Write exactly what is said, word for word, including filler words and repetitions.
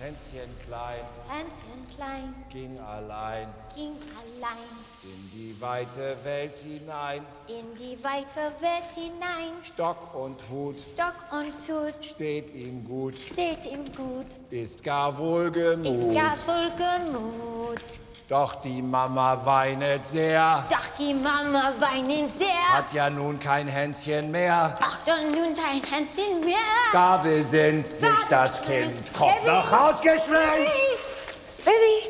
Hänschen klein, Hänschen klein, ging allein ging allein in die weite Welt hinein. in die weite Welt hinein. Stock und Hut Stock und Hut steht ihm gut, steht ihm gut, ist gar wohlgemut. ist gar wohlgemut. Doch die Mama weinet sehr, Doch die Mama weint sehr. hat ja nun kein Hänschen mehr. Ach, dann nun kein Hänschen mehr. Da besinnt sich Da das besinnt Kind, sich- kommt Baby. noch rausgeschwemmt. Baby.